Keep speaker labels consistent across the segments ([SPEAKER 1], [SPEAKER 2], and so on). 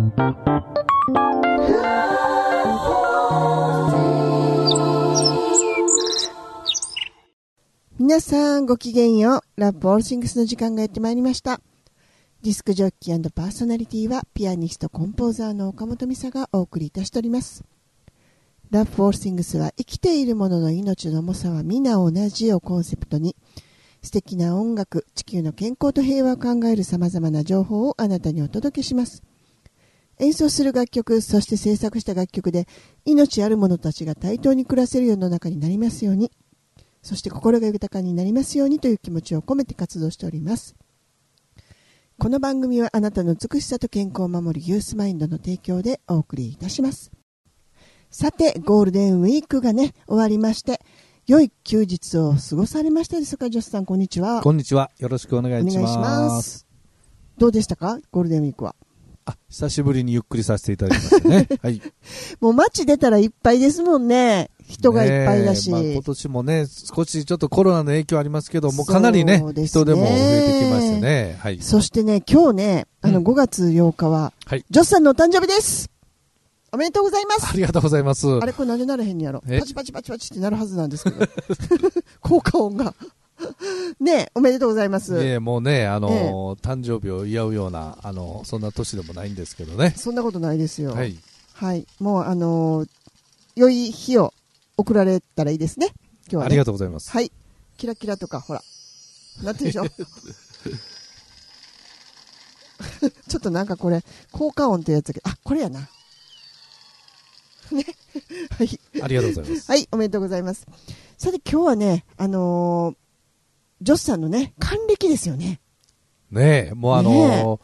[SPEAKER 1] 皆さんごきげんよう。ラブオールシングスの時間がやってまいりました。ディスクジョッキー&パーソナリティはピアニストコンポーザーの岡本美沙がお送りいたしております。ラブオールシングスは生きている者の命の重さは皆同じをコンセプトに、素敵な音楽、地球の健康と平和を考えるさまざまな情報をあなたにお届けします。演奏する楽曲、そして制作した楽曲で命ある者たちが対等に暮らせる世の中になりますように、そして心が豊かになりますようにという気持ちを込めて活動しております。この番組はあなたの美しさと健康を守るユースマインドの提供でお送りいたします。さて、ゴールデンウィークがね、終わりまして、良い休日を過ごされましたですか？ジョスさん、こんにちは。
[SPEAKER 2] こんにちは。よろしくお願いします。
[SPEAKER 1] どうでしたか？ゴールデンウィークは。
[SPEAKER 2] 久しぶりにゆっくりさせていただきましたね。はい。
[SPEAKER 1] もう街出たらいっぱいですもんね。人がいっぱいだし、
[SPEAKER 2] 今年もね、少しちょっとコロナの影響ありますけども、かなりね、人でも増えてきましたね。はい。
[SPEAKER 1] そしてね、今日ね、5月8日は、ジョスさんのお誕生日です。おめでとうございます。
[SPEAKER 2] ありがとうございます。
[SPEAKER 1] あれ、これなんでならへんやろ。パチパチパチパチってなるはずなんですけど。効果音が。ね、おめでとうございます。
[SPEAKER 2] もうね、誕生日を祝うような、そんな年でもないんですけどね。
[SPEAKER 1] そんなことないですよ。
[SPEAKER 2] はい。
[SPEAKER 1] はい。もう、良い日を送られたらいいですね。今日はね。
[SPEAKER 2] ありがとうございます。
[SPEAKER 1] はい。キラキラとか、ほら。なんて言うんでしょう。ちょっとなんかこれ、効果音ってやつだけど、これやな。ね。はい。
[SPEAKER 2] ありがとうございます。
[SPEAKER 1] はい、おめでとうございます。さて今日はね、ジョスさんのね、還暦ですよね。
[SPEAKER 2] ねえ、もう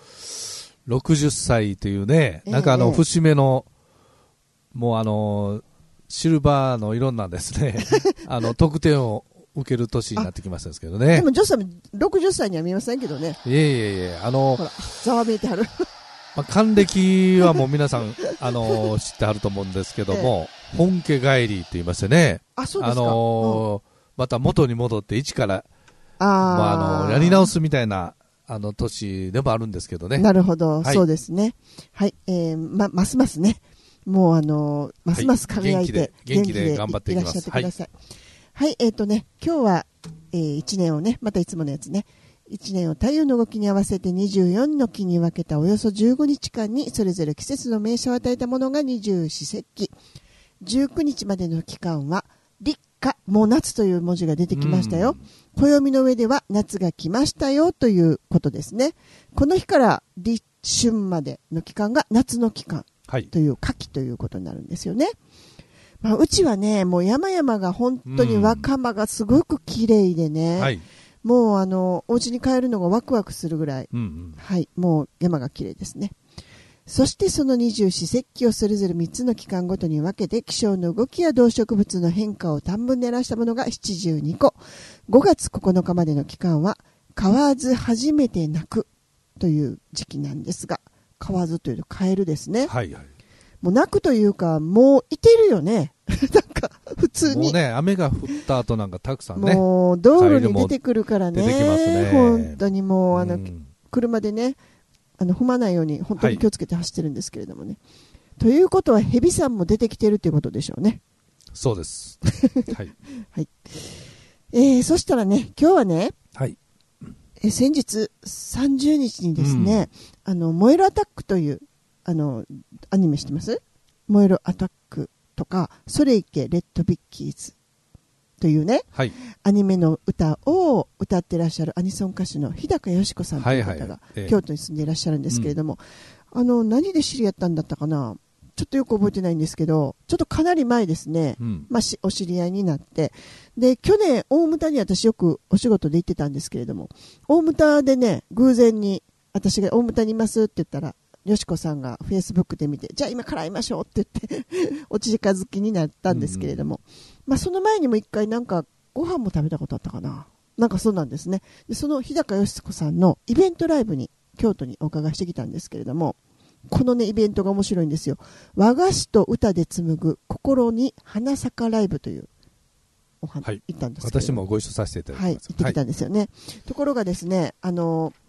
[SPEAKER 2] 60歳というね、なんか節目の、もうシルバーのいろんなですね、特典を受ける年になってきましたですけどね。
[SPEAKER 1] でもジョスさん60歳には見えませんけどね。
[SPEAKER 2] いえ、ほ
[SPEAKER 1] ら、ざわめいてはる。
[SPEAKER 2] 還暦はもう皆さん、知ってはると思うんですけども、本家帰りって言いましてね。
[SPEAKER 1] そうですか。
[SPEAKER 2] また元に戻って一から、やり直すみたいな、年でもあるんですけどね。
[SPEAKER 1] なるほど、
[SPEAKER 2] はい、
[SPEAKER 1] そうですね。はい、ますますね、もうますます輝いて、
[SPEAKER 2] 元気で頑張っていきます。
[SPEAKER 1] いらっしゃってください。はい、今日は、1年をね、またいつものやつね、1年を太陽の動きに合わせて24の期に分けたおよそ15日間にそれぞれ季節の名称を与えたものが二十四節気。19日までの期間は立夏、もう夏という文字が出てきましたよ。暦の上では夏が来ましたよということですね。この日から立春までの期間が夏の期間という夏季ということになるんですよね。うちはね、もう山々が本当に若葉がすごく綺麗でね、
[SPEAKER 2] はい、
[SPEAKER 1] もうお家に帰るのがワクワクするぐらい、はい、もう山が綺麗ですね。そしてその二十四節気をそれぞれ3つの期間ごとに分けて気象の動きや動植物の変化を短文で表したものが72個。5月9日までの期間は買わず初めて泣くという時期なんですが、買わずというとカエルですね。
[SPEAKER 2] はいはい。
[SPEAKER 1] もう泣くというか、もういてるよね。なんか普通に
[SPEAKER 2] もうね、雨が降った後なんかたくさんね、
[SPEAKER 1] もう道路に出てくるからね。
[SPEAKER 2] 出てきますね。
[SPEAKER 1] 本当にもう車でね、踏まないように本当に気をつけて走ってるんですけれどもね。ということはヘビさんも出てきてるということでしょうね。
[SPEAKER 2] そうです。はい。
[SPEAKER 1] はい。そしたらね、今日はね、
[SPEAKER 2] はい。
[SPEAKER 1] 先日30日にですね、燃えるアタックというアニメ知ってます？燃えるアタックとか、それいけレッドビッキーズというね、
[SPEAKER 2] はい、
[SPEAKER 1] アニメの歌を歌ってらっしゃるアニソン歌手の日高よし子さんという方が京都に住んでいらっしゃるんですけれども、何で知り合ったんだったかな、ちょっとよく覚えてないんですけど、ちょっとかなり前ですね、お知り合いになって、で去年大牟田に私よくお仕事で行ってたんですけれども、大牟田でね、偶然に私が大牟田にいますって言ったら、よしこさんがフェイスブックで見て、じゃあ今から会いましょうって言ってお近づきになったんですけれども、その前にも一回なんかご飯も食べたことあったかな、なんかそうなんですね。でその日高よしこさんのイベントライブに京都にお伺いしてきたんですけれども、このねイベントが面白いんですよ。和菓子と歌で紡ぐ心に花咲かライブという
[SPEAKER 2] はい、
[SPEAKER 1] 行ったんですけど、
[SPEAKER 2] 私もご一緒させていただきます。
[SPEAKER 1] はい、行ってきたんですよね。ところがですね、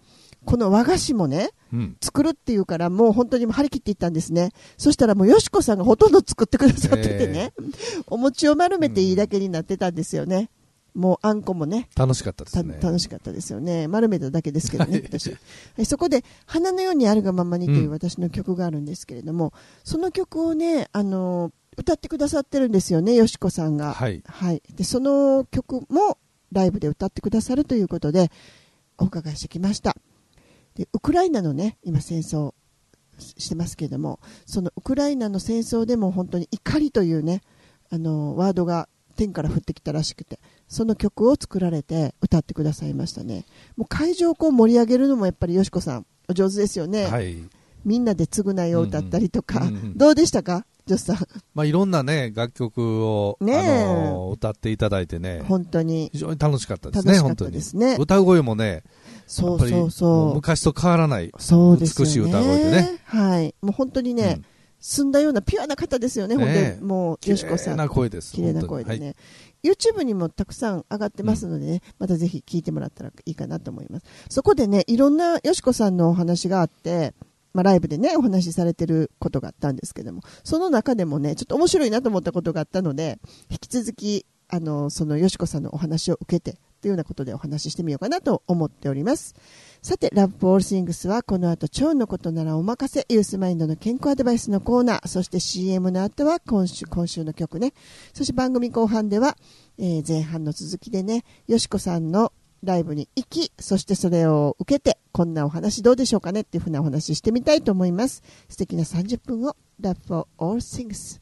[SPEAKER 1] この和菓子もね、
[SPEAKER 2] うん、
[SPEAKER 1] 作るっていうからもう本当に張り切っていったんですね。そしたらもうよしこさんがほとんど作ってくださっててね、お餅を丸めていいだけになってたんですよね。もうあんこもね
[SPEAKER 2] 楽しかったですね。
[SPEAKER 1] 楽しかったですよね。丸めただけですけどね私そこで花のようにあるがままにという私の曲があるんですけれども、その曲をね歌ってくださってるんですよね、よしこさんが。
[SPEAKER 2] はい
[SPEAKER 1] はい、でその曲もライブで歌ってくださるということでお伺いしてきました。でウクライナのね今戦争してますけれども、そのウクライナの戦争でも本当に怒りというねワードが天から降ってきたらしくて、その曲を作られて歌ってくださいましたね。もう会場をこう盛り上げるのもやっぱりよしこさんお上手ですよね、
[SPEAKER 2] はい、
[SPEAKER 1] みんなで償いを歌ったりとか、
[SPEAKER 2] うんうん、
[SPEAKER 1] どうでしたかジョスさん。
[SPEAKER 2] まあ、いろんなね楽曲を、歌っていただいてね、
[SPEAKER 1] 本当に
[SPEAKER 2] 非常に楽しかったですね。
[SPEAKER 1] 楽しかったですね。
[SPEAKER 2] 歌声もね、
[SPEAKER 1] そうそうそう、
[SPEAKER 2] 昔と変わらない
[SPEAKER 1] そうですよね、
[SPEAKER 2] 美しい歌声でね、
[SPEAKER 1] はい、もう本当にね、澄んだようなピュアな方ですよね、本当にもうよしこさん、
[SPEAKER 2] 綺麗な声です。
[SPEAKER 1] 綺麗な声でね、はい、YouTube にもたくさん上がってますのでね、またぜひ聞いてもらったらいいかなと思います。そこでねいろんなよしこさんのお話があって、ライブでねお話しされてることがあったんですけども、その中でもねちょっと面白いなと思ったことがあったので、引き続きそのよしこさんのお話を受けてというようなことでお話ししてみようかなと思っております。さて Love for All Things はこの後腸のことならお任せユースマインドの健康アドバイスのコーナー、そして CM の後は今週の曲ね、そして番組後半では、前半の続きでねよしこさんのライブに行き、そしてそれを受けてこんなお話どうでしょうかねっていうふうなお話してみたいと思います。素敵な30分を Love for All Things。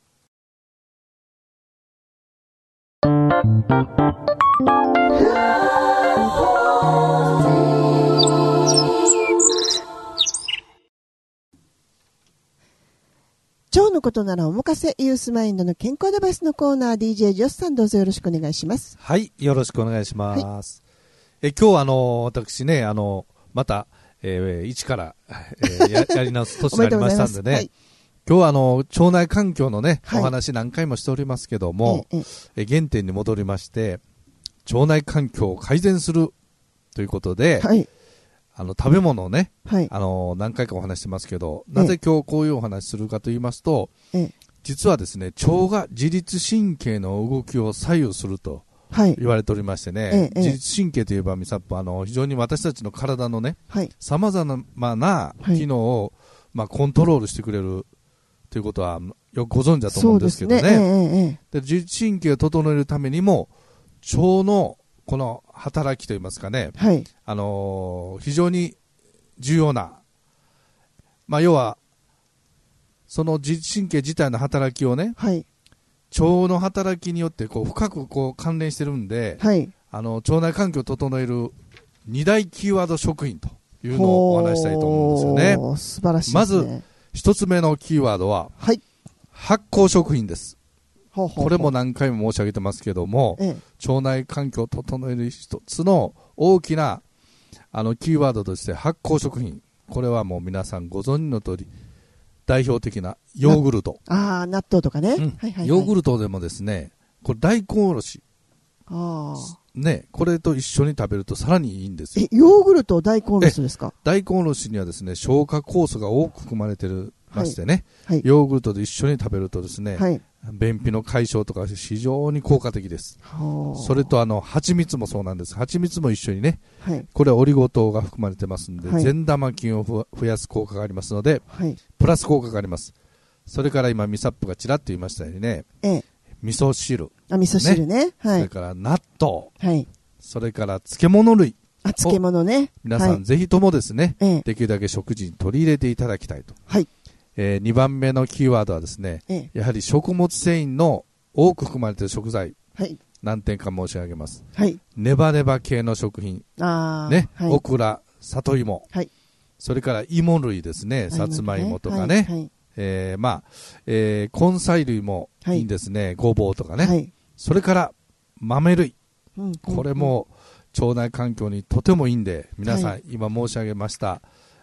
[SPEAKER 1] 腸のことならお任せユースマインドの健康アドバイスのコーナー、 DJ ジョスさんどうぞよろしくお願いします。
[SPEAKER 2] はい、よろしくお願いします、はい、今日私ねまた、一から、やり直す年になりましたんでねはい、今日は腸内環境のね、はい、お話何回もしておりますけども、原点に戻りまして腸内環境を改善するということで、はい、食べ物をね、はい、何回かお話してますけど、なぜ今日こういうお話するかと言いますと、実はですね腸が自律神経の動きを左右すると言われておりましてね、自律神経といえばミサップ非常に私たちの体のねさまざまな機能を、コントロールしてくれるということはよくご存知だと思うんですけどね、で自律神経を整えるためにも腸のこの働きといいますかね、はい、非常に重要な、要はその自律神経自体の働きをね、はい、腸の働きによって深く関連してるんで、はい、腸内環境を整える2大キーワード食品というのをお話したいと思うんですよね。
[SPEAKER 1] 素晴らしいですね。
[SPEAKER 2] まず一つ目のキーワードは、はい、発酵食品です。これも何回も申し上げてますけども、腸内環境を整える一つの大きなキーワードとして発酵食品、これはもう皆さんご存知の通り代表的なヨーグルト、
[SPEAKER 1] 納豆とかね、
[SPEAKER 2] ヨーグルトでもですねこれ大根おろしね、これと一緒に食べるとさらにいいんですよ。
[SPEAKER 1] ヨーグルト大根おろしですか。
[SPEAKER 2] 大根おろしにはですね消化酵素が多く含まれてましてね、ヨーグルトと一緒に食べるとですね、便秘の解消とか非常に効果的です。それと蜂蜜もそうなんです。蜂蜜も一緒にね、これはオリゴ糖が含まれてますので、善玉菌を増やす効果がありますので、プラス効果があります。それから今ミサップがちらっと言いましたようにね、味噌汁、
[SPEAKER 1] 味噌汁ね、
[SPEAKER 2] それから納豆、それから漬物類、
[SPEAKER 1] 漬物ね、
[SPEAKER 2] 皆さんぜひともですね、できるだけ食事に取り入れていただきたいと。2番目のキーワードはですね、やはり食物繊維の多く含まれている食材、何点か申し上げます。ネバネバ系の食品、オクラ、里芋、それから芋類ですね、さつまいもとかね、根菜類もいいんですね、ごぼうとかね、それから豆類、これも腸内環境にとてもいいんで、皆さん今申し上げました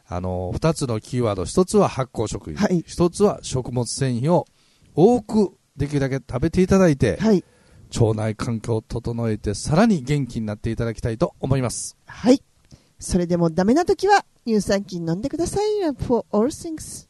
[SPEAKER 2] 2つのキーワード、1つは発酵食品、1つは食物繊維を多くできるだけ食べていただいて、腸内環境を整えてさらに元気になっていただきたいと思います。
[SPEAKER 1] それでもダメな時は乳酸菌飲んでください。 Love for all things。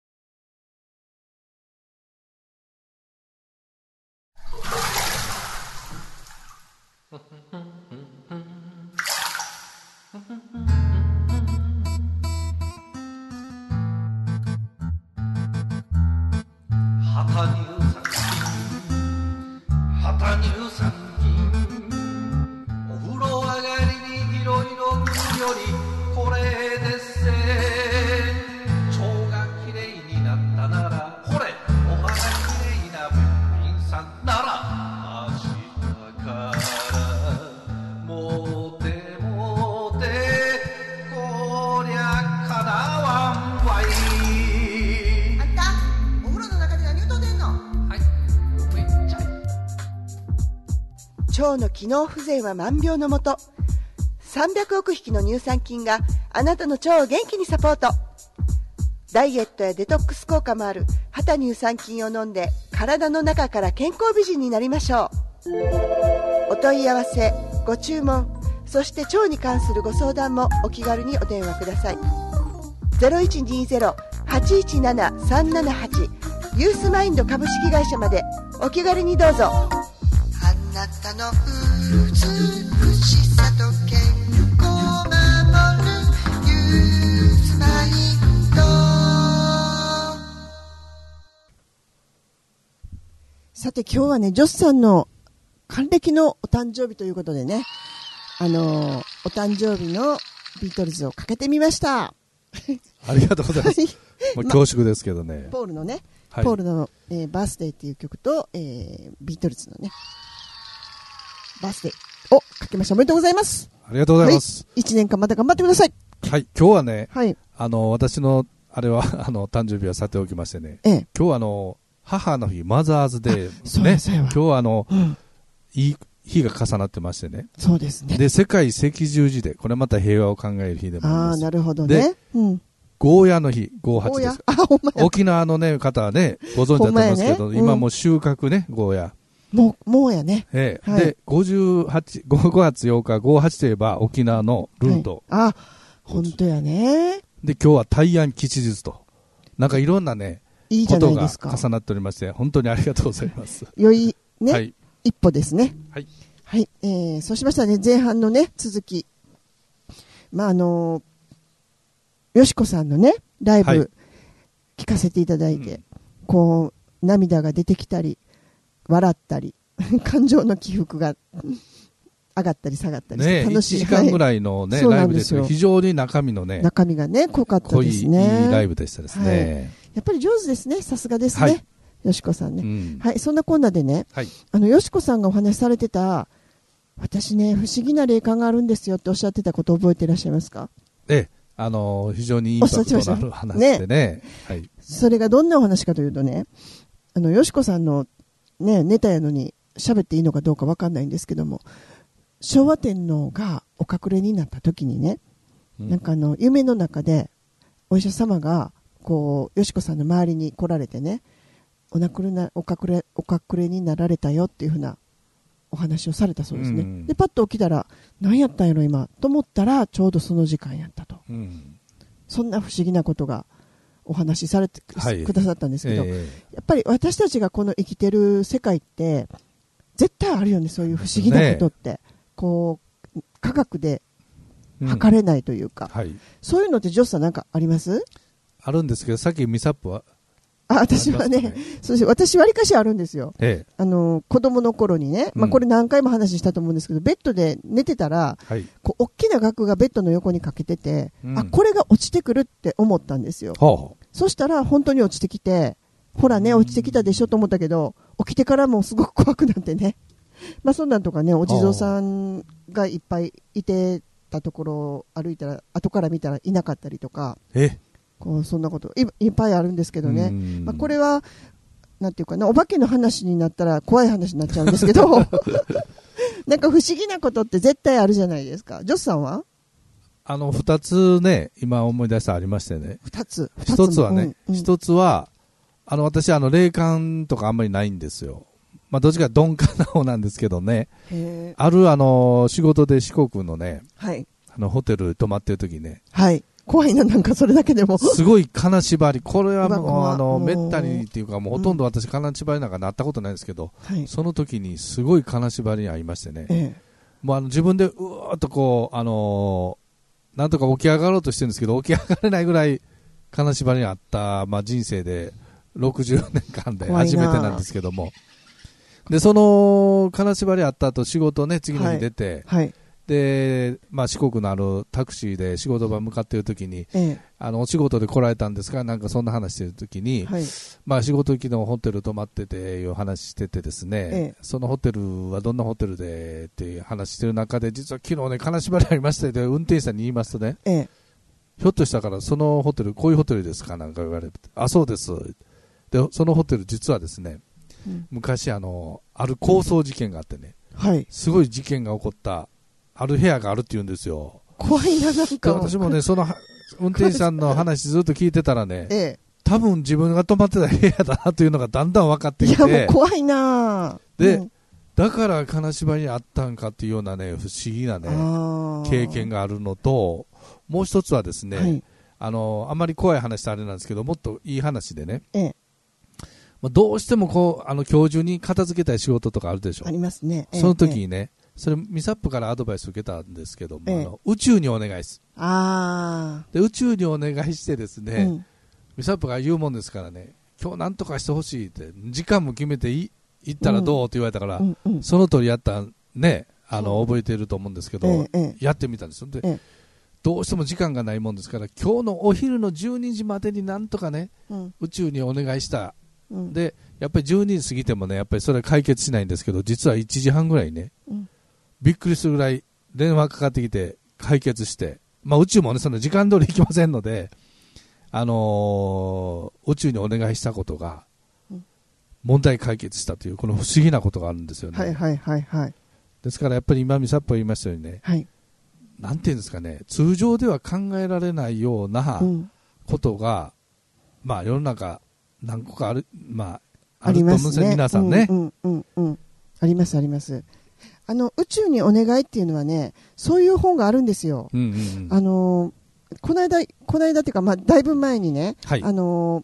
[SPEAKER 3] 旗乳酸菌お風呂上がりにいろいろ塗るよりこれでっせ腸がきれいになったならほれお肌きれいなべっぴんさんなら明日からもてもてこりゃかなわんわい。
[SPEAKER 1] あんたお風呂の中で何歌うてんの？
[SPEAKER 3] はいめっちゃ
[SPEAKER 1] 腸の機能不全は万病のもと。300億匹の乳酸菌があなたの腸を元気にサポート。ダイエットやデトックス効果もある旗乳酸菌を飲んで体の中から健康美人になりましょう。お問い合わせご注文そして腸に関するご相談もお気軽にお電話ください。 0120-817-378 ユースマインド株式会社までお気軽にどうぞ。あなたの美しさと健康を守るユースマインド。さて今日はね、ジョスさんの還暦のお誕生日ということでね、お誕生日のビートルズをかけてみました。
[SPEAKER 2] ありがとうございます。もう恐縮ですけどね。
[SPEAKER 1] ポールのね、
[SPEAKER 2] はい、
[SPEAKER 1] ポールの、バースデーっていう曲と、ビートルズのね、バースデーをかけました。おめでとうございます。
[SPEAKER 2] ありがとうございます。
[SPEAKER 1] はい、1年間また頑張ってください。
[SPEAKER 2] はい、今日はね、
[SPEAKER 1] はい、
[SPEAKER 2] 私の、あれは、誕生日はさておきましてね、今日は母の日、マザーズデー、ね、今日はいい日が重なってましてね。
[SPEAKER 1] そうですね。
[SPEAKER 2] で、世界赤十字デー、これまた平和を考える日でもあります。
[SPEAKER 1] なるほどね。
[SPEAKER 2] で、ゴーヤの日、58です。沖縄のね、方はね、ご存知だと思いますけど、今もう収穫ね、ゴーヤ。もうやね。で、5月8日、58といえば沖縄のルート。
[SPEAKER 1] 本当やね。
[SPEAKER 2] で、今日は大安吉日と。なんかいろんなね、
[SPEAKER 1] いいじゃないですか。
[SPEAKER 2] ことが重なっておりまして、本当にありがとうございます。
[SPEAKER 1] 良いね、
[SPEAKER 2] はい、
[SPEAKER 1] 一歩ですね。
[SPEAKER 2] はい。
[SPEAKER 1] はい。そうしましたらね、前半のね、続き。よしこさんのね、ライブ、聞かせていただいて、こう、涙が出てきたり、笑ったり、感情の起伏が上がったり下がったりして、楽しい。
[SPEAKER 2] 1時間ぐらいのね、ライブですけど、非常に中身がね、濃かったですね。いいライブでしたですね。やっぱり上手ですね、さすがですね。よしこさんね。はい、そんなこんなでね、よしこさんがお話しされてた、私ね、不思議な霊感があるんですよっておっしゃってたことを覚えていらっしゃいますか？ 非常にインパクトのある話でね。はい。
[SPEAKER 1] それがどんなお話かというとね、よしこさんのね、ネタやのに喋っていいのかどうかわかんないんですけども、昭和天皇がお隠れになった時にね、なんか夢の中でお医者様がこうよしこさんの周りに来られてね、お隠れになられたよっていうふうなお話をされたそうですね。でパッと起きたら何やったんやろ今と思ったらちょうどその時間やったと。そんな不思議なことがお話しされてくださったんですけど、やっぱり私たちがこの生きてる世界って絶対あるよね、そういう不思議なことって、こう科学で測れないというか、そういうのってジョスさんなんかあります？
[SPEAKER 2] あるんですけど、さっきミサップは
[SPEAKER 1] 私はね、私わりかしあるんですよ。子供の頃にね、これ何回も話したと思うんですけど、ベッドで寝てたら、こう大きな額がベッドの横にかけてて、これが落ちてくるって思ったんですよ。そしたら本当に落ちてきて、ほらね、落ちてきたでしょと思ったけど、起きてからもすごく怖くなってね。そんなんとかね、お地蔵さんがいっぱいいてたところを歩いたら、後から見たらいなかったりとか。こうそんなこといっぱいあるんですけどね、これはなんていうかな、お化けの話になったら怖い話になっちゃうんですけどなんか不思議なことって絶対あるじゃないですか。ジョスさんは
[SPEAKER 2] 2つね、今思い出したありましてね。
[SPEAKER 1] 2つ。
[SPEAKER 2] 1つはね、1つは私霊感とかあんまりないんですよ。どっちか鈍感な方なんですけどね。ある仕事で四国のね、 ホテル泊まってる時ね、
[SPEAKER 1] はい。怖いな、なんかそれだけでも。
[SPEAKER 2] すごい金縛り、これはもう
[SPEAKER 1] もう
[SPEAKER 2] めったにっていうか、もうほとんど私金縛りなんかなったことないんですけど、
[SPEAKER 1] はい。
[SPEAKER 2] その時にすごい金縛りにありましてね、
[SPEAKER 1] ええ。
[SPEAKER 2] もう自分でうわーっとこう、なんとか起き上がろうとしてるんですけど、起き上がれないぐらい金縛りにあった、まあ人生で60年間で初めてなんですけども、で、その金縛りあった後仕事ね、次の日出て、
[SPEAKER 1] はい。
[SPEAKER 2] で、まあ、四国のあるタクシーで仕事場向かっているときに、
[SPEAKER 1] ええ。
[SPEAKER 2] お仕事で来られたんですか、なんかそんな話してるときに、
[SPEAKER 1] はい。
[SPEAKER 2] まあ、仕事行きのホテル泊まってていう話しててですね、
[SPEAKER 1] ええ。
[SPEAKER 2] そのホテルはどんなホテルでっていう話してる中で、実は昨日ね、金縛りありましたよで、運転手さんに言いますとね、
[SPEAKER 1] ええ。
[SPEAKER 2] ひょっとしたからそのホテル、こういうホテルですかなんか言われて、あ、そうです。で、そのホテル実はですね、
[SPEAKER 1] うん、
[SPEAKER 2] 昔ある抗争事件があってね、
[SPEAKER 1] はい。
[SPEAKER 2] すごい事件が起こったある部屋があるって言うんですよ。
[SPEAKER 1] 怖いな、なんか。
[SPEAKER 2] 私もね、その運転手さんの話ずっと聞いてたらね、
[SPEAKER 1] ええ。
[SPEAKER 2] 多分自分が泊まってた部屋だなというのがだんだん分かってきて、
[SPEAKER 1] いや、もう怖いな。
[SPEAKER 2] で、
[SPEAKER 1] うん、
[SPEAKER 2] だから金縛りにあったんかっていうようなね、不思議なね、経験があるのと、もう一つはですね、はい、あんまり怖い話ってあれなんですけど、もっといい話でね、
[SPEAKER 1] ええ、
[SPEAKER 2] どうしてもこう、今日中に片付けたい仕事とかあるでしょ。
[SPEAKER 1] ありますね。
[SPEAKER 2] その時にね、それミサップからアドバイスを受けたんですけども、宇宙にお願いする。で宇宙にお願いしてですね、うん、ミサップが言うもんですからね、今日なんとかしてほしいって時間も決めて行ったらどうって言われたから、うんうんうん、その通りやったね、覚えていると思うんですけど、やってみたんですよ。で、どうしても時間がないもんですから、今日のお昼の12時までになんとかね、うん、宇宙にお願いした。うん、でやっぱり12時過ぎてもね、やっぱりそれは解決しないんですけど、実は1時半ぐらいね、うん、びっくりするぐらい電話かかってきて解決して、まあ、宇宙もね、その時間通り行きませんので、宇宙にお願いしたことが問題解決したという、この不思議なことがあるんですよね。
[SPEAKER 1] はいはいはいはい。
[SPEAKER 2] ですからやっぱり今ミサップが言いましたようにね、はい、なんていうんですかね、通常では考えられないようなことが、うん、まあ世の中何個かある、まあ、あると思うんですね、皆さんね。
[SPEAKER 1] ありますあります。宇宙にお願いっていうのはね、そういう本があるんですよ。うんうんうん、この間っていうか、まあ、だいぶ前にね、はい、あ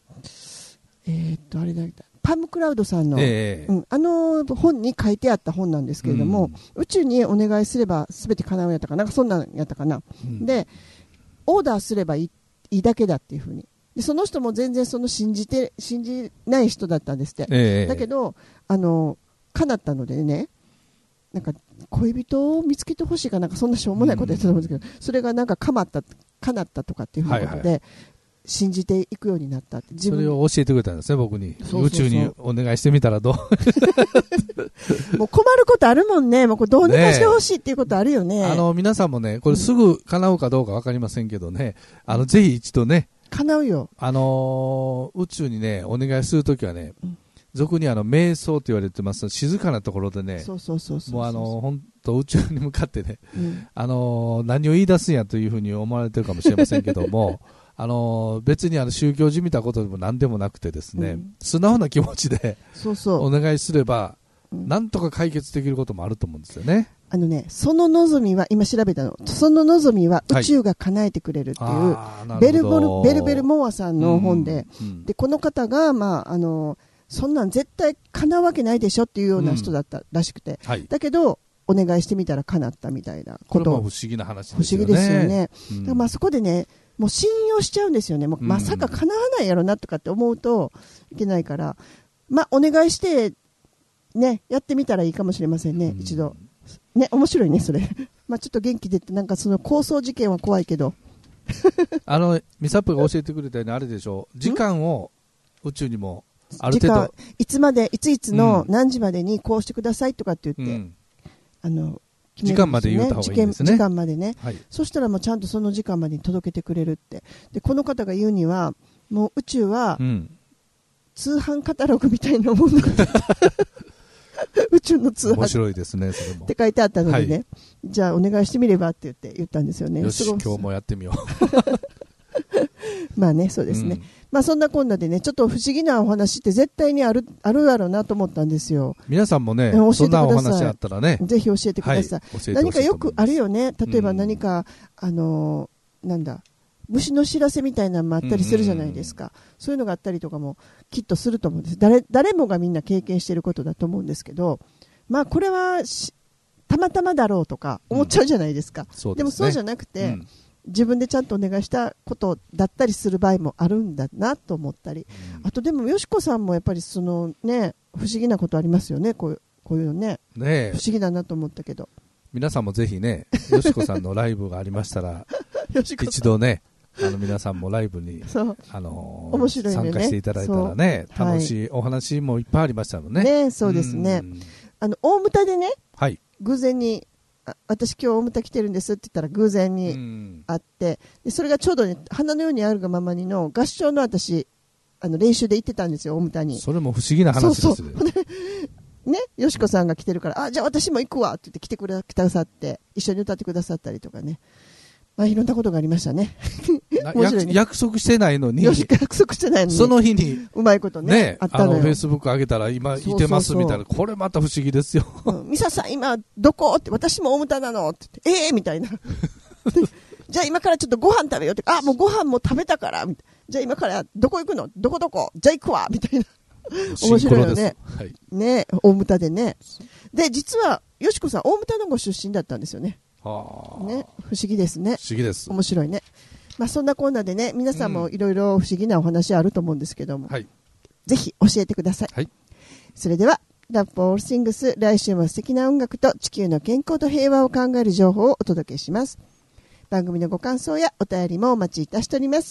[SPEAKER 1] れだ、パムクラウドさんの、本に書いてあった本なんですけれども、宇宙にお願いすれば全て叶うやったかな、そんなんやったかな。で、オーダーすればいいだけだっていうふうに。でその人も全然信じない人だったんですって、だけど叶ったのでね、なんか恋人を見つけてほしいかなんかそんなしょうもないことやってたと思うんですけど、それがなんか叶ったとかっていうふうなことで、信じていくようになったって。
[SPEAKER 2] それを教えてくれたんですね、僕に。宇宙にお願いしてみたらど
[SPEAKER 1] うもう困ることあるもんね。もうこれどうにかしてほしいっていうことあるよね。
[SPEAKER 2] 皆さんもね、これすぐ叶うかどうか分かりませんけどね、ぜひ一度ね、
[SPEAKER 1] 叶うよ。
[SPEAKER 2] 宇宙にね、お願いするときはね、俗に瞑想と言われてます、静かなところでね、もう本当宇宙に向かってね、何を言い出すんやというふうに思われてるかもしれませんけども、別に宗教じみたことでも何でもなくてですね、素直な気持ちでお願いすれば、なんとか解決できることもあると思うんですよね。
[SPEAKER 1] その望みは、今調べたの、その望みは宇宙が叶えてくれるっていう、はい、ベルベルモアさんの本で、でこの方が、まあ、そんなん絶対叶うわけないでしょっていうような人だったらしくて、はい、だけどお願いしてみたら叶ったみたいなこと。
[SPEAKER 2] これも不思議な話ですよね。
[SPEAKER 1] 不思議ですよね。だからまあそこでね、もう信用しちゃうんですよね。もうまさか叶わないやろなとかって思うといけないから、まあお願いしてね、やってみたらいいかもしれませんね、一度。ね、面白いね、それ。まあちょっと元気出て、なんかその抗争事件は怖いけど。
[SPEAKER 2] ミサップが教えてくれたようにあれでしょう、時間を宇宙にもある程度。
[SPEAKER 1] いつの何時までにこうしてくださいとかって言って、
[SPEAKER 2] 時間まで言うた方がいいんですね。
[SPEAKER 1] 時間までね。はい、そしたらもうちゃんとその時間までに届けてくれるって。で、この方が言うには、もう宇宙は、通販カタログみたいなものだ宇宙の通販。
[SPEAKER 2] 面白いですね、それも。
[SPEAKER 1] って書いてあったのでね、はい、じゃあお願いしてみればって言ったんですよね。
[SPEAKER 2] よし、今日もやってみよう。
[SPEAKER 1] まあね、そうですね。まあそんなこんなでね、ちょっと不思議なお話って絶対にあるやろうなと思ったんですよ。
[SPEAKER 2] 皆さんもね、そんなお話あったらね、
[SPEAKER 1] ぜひ教えてください。何かよくあるよね。例えば何か、なんだ、虫の知らせみたいなのもあったりするじゃないですか。そういうのがあったりとかもきっとすると思うんです。誰もがみんな経験していることだと思うんですけど、まあこれはたまたまだろうとか思っちゃうじゃないですか。でもそうじゃなくて、自分でちゃんとお願いしたことだったりする場合もあるんだなと思ったり、あとでもよしこさんもやっぱりそのね、不思議なことありますよね。こういうのね。不思議だなと思ったけど。
[SPEAKER 2] 皆さんもぜひね、よしこさんのライブがありましたら一度ね、皆さんもライブに
[SPEAKER 1] 面白いね、
[SPEAKER 2] 参加していただいたらね、楽しいお話もいっぱいありましたのね。
[SPEAKER 1] ね、そうですね。大牟田でね、偶然に私今日大牟田来てるんですって言ったら偶然に会って、でそれがちょうどね、花のようにあるがままにの合唱の私練習で行ってたんですよ、大牟田に。
[SPEAKER 2] それも不思議な話ですね。
[SPEAKER 1] ね、よしこさんが来てるから、じゃあ私も行くわって言って来てくださって、一緒に歌ってくださったりとかね。まあ、いろんなことがありましたね。
[SPEAKER 2] 約束してないのに、
[SPEAKER 1] 約束してないのに、
[SPEAKER 2] その日に、
[SPEAKER 1] うまいことね、あったのよ。
[SPEAKER 2] フェイスブック上げたら、今、いてますみたいな、これまた不思議ですよ。
[SPEAKER 1] ミサさん、今、どこって、私も大牟田なのって言って、みたいな。じゃあ今からちょっとご飯食べようって、もうご飯も食べたから、みたいな。じゃあ今からどこ行くの、どこじゃあ行くわみたいな。面白いよね。ね、大牟田でね。で、実は、よしこさん、大牟田のご出身だったんですよね。ね、不思議ですね。
[SPEAKER 2] 不思議です。
[SPEAKER 1] 面白いね。まあそんなコーナーでね、皆さんもいろいろ不思議なお話あると思うんですけども、ぜひ教えてください。それでは、Love for All Things、来週も素敵な音楽と地球の健康と平和を考える情報をお届けします。番組のご感想やお便りもお待ちいたしております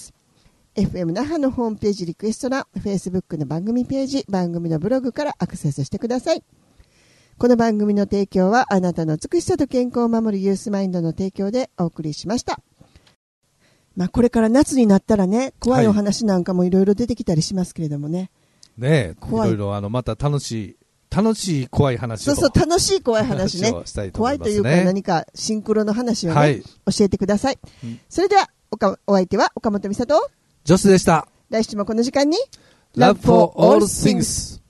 [SPEAKER 1] 。FM 那覇のホームページリクエスト欄、Facebook の番組ページ、番組のブログからアクセスしてください。この番組の提供はあなたの美しさと健康を守るユースマインドの提供でお送りしました。まあこれから夏になったらね、怖いお話なんかもいろいろ出てきたりしますけれどもね。
[SPEAKER 2] ねえ、いろいろまた楽しい怖い話を。
[SPEAKER 1] そう、楽しい怖い話ね。怖いというか何かシンクロの話をね、教えてください。それではお相手は岡本美里、
[SPEAKER 2] ジョスでした。
[SPEAKER 1] 来週もこの時間に
[SPEAKER 2] Love for all things。